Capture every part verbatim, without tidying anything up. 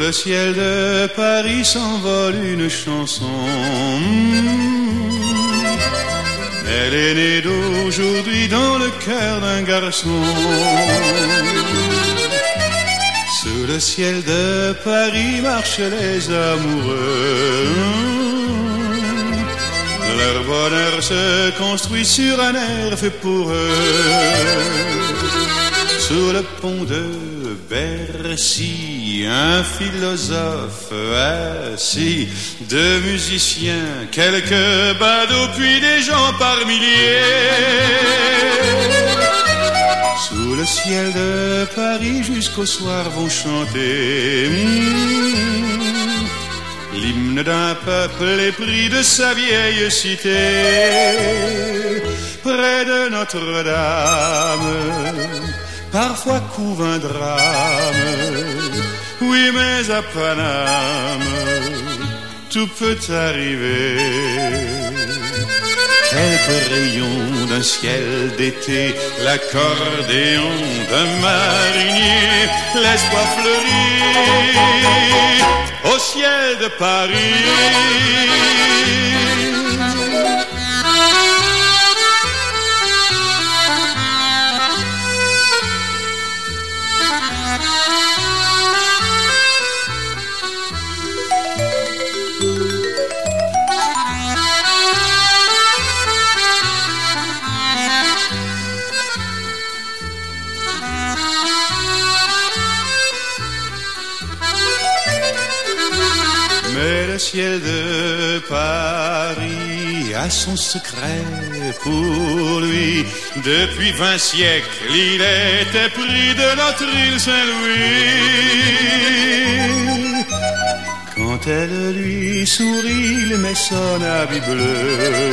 le ciel de Paris s'envole une chanson. Elle est née d'aujourd'hui dans le cœur d'un garçon. Sous le ciel de Paris marchent les amoureux. Leur bonheur se construit sur un air fait pour eux. Sous le pont de Bercy, un philosophe assis, deux musiciens, quelques badauds, puis des gens par milliers. Sous le ciel de Paris jusqu'au soir vont chanter mmh, l'hymne d'un peuple épris de sa vieille cité. Près de Notre-Dame, parfois couve un drame, oui mais à Paname, tout peut arriver. Quelques rayons d'un ciel d'été, l'accordéon d'un marinier, l'espoir fleurit au ciel de Paris. Le ciel de Paris a son secret pour lui. Depuis vingt siècles, il était pris de notre île Saint-Louis. Quand elle lui sourit, il met son habit bleu.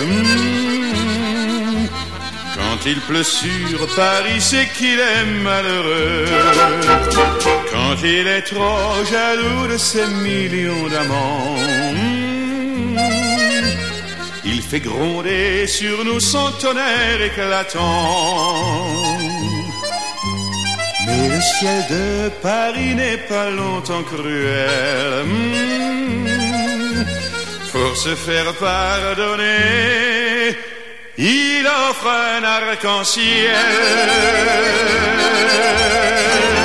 Quand il pleut sur Paris, c'est qu'il est malheureux. Quand il est trop jaloux de ses millions d'amants, il fait gronder sur nous son tonnerre éclatant. Mais le ciel de Paris n'est pas longtemps cruel. Pour se faire pardonner, il offre un arc-en-ciel.